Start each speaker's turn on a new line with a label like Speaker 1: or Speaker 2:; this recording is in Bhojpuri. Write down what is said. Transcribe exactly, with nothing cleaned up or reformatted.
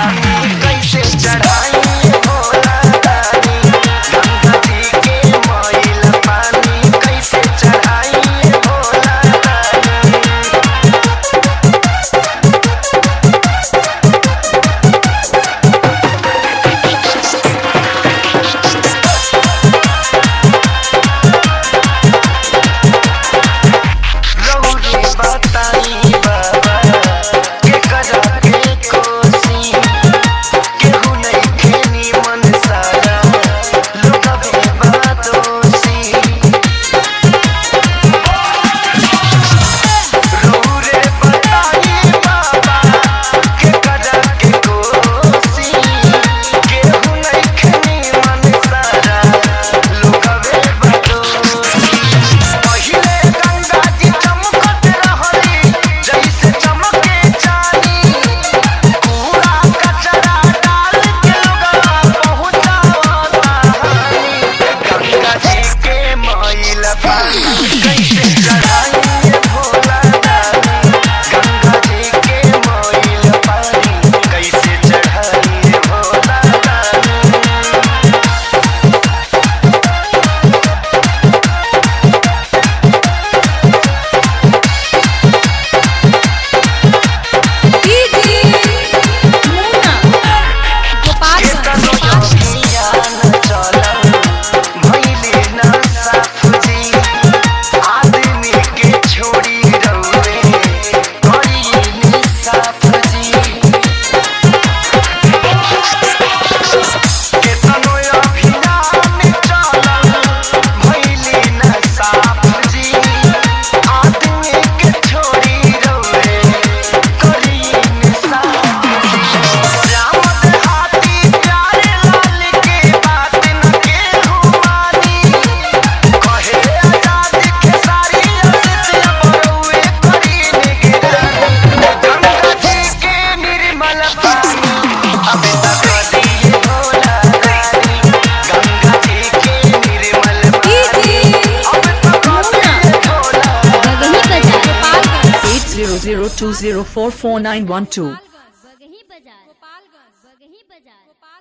Speaker 1: पानी कैसे चढ़ाई भोला दानी, गंगा जी के मैल पानी कैसे चढ़ाई भोला दानी। रउरे बताई बाबा के करा के कोसी, केहू नइखे निमन सारा लोगवे बा दोषी। रउरे बताई बाबा के करा के कोसी, केहू नइखे निमन सारा लोगवे बा दोषी। पहिले गंगा जी चमकत रहली जैसे चमके चानी, कूड़ा कचरा डाल के लोगवा पहुँचावता हानि। गंगा जी के मैल पानी कैसे चढ़ाई भोला दानी, गंगा जी के मैल पानी कैसे चढ़ाई भोला दानी। केतनो योगिया न चलल भइले न साफ जी, आदमी के छोड़ी रउरे करीनी साफ जी। केतनो योगिया न चलल भइले न साफ जी, आदमी के छोड़ी रउरे करीनी साफ जी। राम देहाती प्यारे लाल के बात न केहू मानी, कहे आजादी के सारी असित बरउए करी निगरानी। गंगा जी के निर्मल पानी अब तक दिए भोला दानी, गंगा जी के निर्मल पानी अब तक दिए Bhola.
Speaker 2: eight zero zero two zero four four nine one two